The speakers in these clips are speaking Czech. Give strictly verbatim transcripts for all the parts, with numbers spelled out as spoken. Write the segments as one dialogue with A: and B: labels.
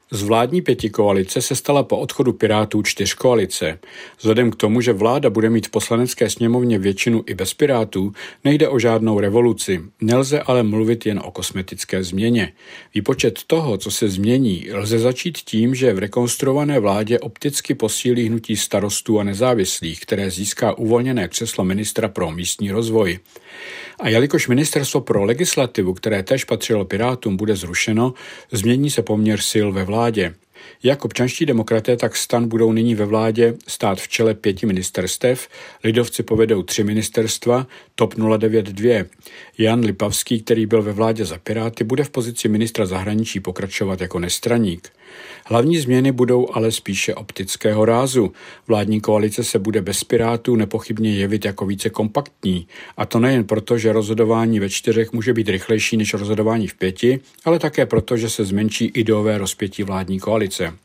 A: Z vládní pětikoalice se stala po odchodu Pirátů čtyřkoalice. Vzhledem k tomu, že vláda bude mít v poslanecké sněmovně většinu i bez Pirátů, nejde o žádnou revoluci. Nelze ale mluvit jen o kosmetické změně. Výpočet toho, co se změní, lze začít tím, že v rekonstruované vládě opticky posílí hnutí Starostů a nezávislých, které získá uvolněné křeslo ministra pro místní rozvoj. A jelikož ministerstvo pro legislativu, které též patřilo Pirátům, bude zrušeno, změní se poměr sil ve vládě. Jak občanští demokraté, tak STAN budou nyní ve vládě stát v čele pěti ministerstev, lidovci povedou tři ministerstva, TOP nula devět dvě. Jan Lipavský, který byl ve vládě za Piráty, bude v pozici ministra zahraničí pokračovat jako nestraník. Hlavní změny budou ale spíše optického rázu. Vládní koalice se bude bez Pirátů nepochybně jevit jako více kompaktní. A to nejen proto, že rozhodování ve čtyřech může být rychlejší než rozhodování v pěti, ale také proto, že se zmenší ideové rozpětí vládní koalice.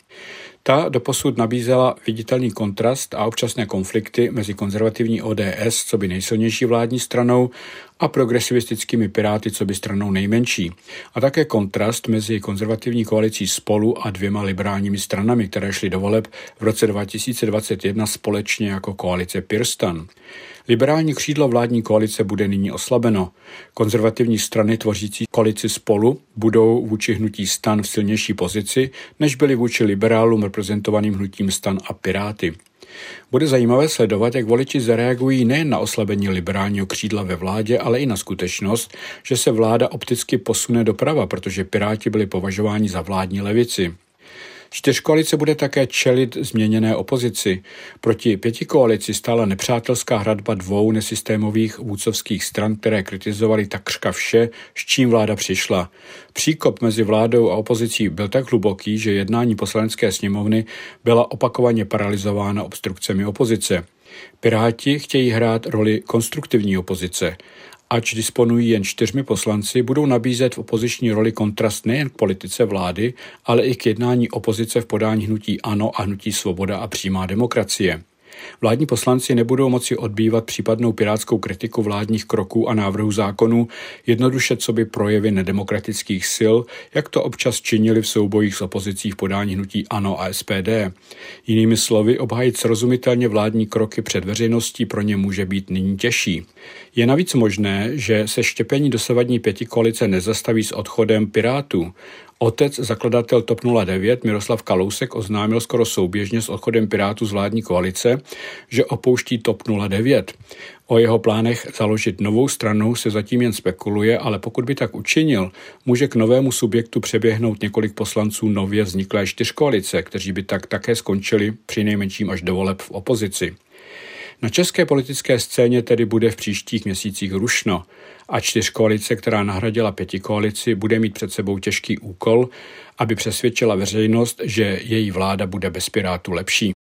A: Ta doposud nabízela viditelný kontrast a občasné konflikty mezi konzervativní O D S, co by nejsilnější vládní stranou, a progresivistickými Piráty, co by stranou nejmenší. A také kontrast mezi konzervativní koalicí Spolu a dvěma liberálními stranami, které šly do voleb v roce dva tisíce dvacet jedna společně jako koalice PirSTAN. Liberální křídlo vládní koalice bude nyní oslabeno. Konzervativní strany tvořící koalici Spolu budou vůči hnutí STAN v silnější pozici, než byly vůči liberálům reprezentovaným hnutím STAN a Piráty. Bude zajímavé sledovat, jak voliči zareagují nejen na oslabení liberálního křídla ve vládě, ale i na skutečnost, že se vláda opticky posune doprava, protože Piráti byli považováni za vládní levici. Čtyřkoalice bude také čelit změněné opozici. Proti pětikoalici stála nepřátelská hradba dvou nesystémových vůdcovských stran, které kritizovali takřka vše, s čím vláda přišla. Příkop mezi vládou a opozicí byl tak hluboký, že jednání poslanecké sněmovny byla opakovaně paralyzována obstrukcemi opozice. Piráti chtějí hrát roli konstruktivní opozice. Ač disponují jen čtyřmi poslanci, budou nabízet v opoziční roli kontrast nejen k politice vlády, ale i k jednání opozice v podání hnutí ANO a hnutí Svoboda a přímá demokracie. Vládní poslanci nebudou moci odbývat případnou pirátskou kritiku vládních kroků a návrhů zákonů jednoduše coby projevy nedemokratických sil, jak to občas činili v soubojích s opozicí v podání hnutí ANO a S P D. Jinými slovy, obhájit srozumitelně vládní kroky před veřejností pro ně může být nyní těžší. Je navíc možné, že se štěpení dosavadní pětikoalice nezastaví s odchodem Pirátů. Otec, zakladatel TOP nula devět Miroslav Kalousek oznámil skoro souběžně s odchodem Pirátů z vládní koalice, že opouští TOP nula devět. O jeho plánech založit novou stranu se zatím jen spekuluje, ale pokud by tak učinil, může k novému subjektu přeběhnout několik poslanců nově vzniklé čtyřkoalice, kteří by tak také skončili přinejmenším až do voleb v opozici. Na české politické scéně tedy bude v příštích měsících rušno a čtyřkoalice, která nahradila pětikoalici, bude mít před sebou těžký úkol, aby přesvědčila veřejnost, že její vláda bude bez Pirátů lepší.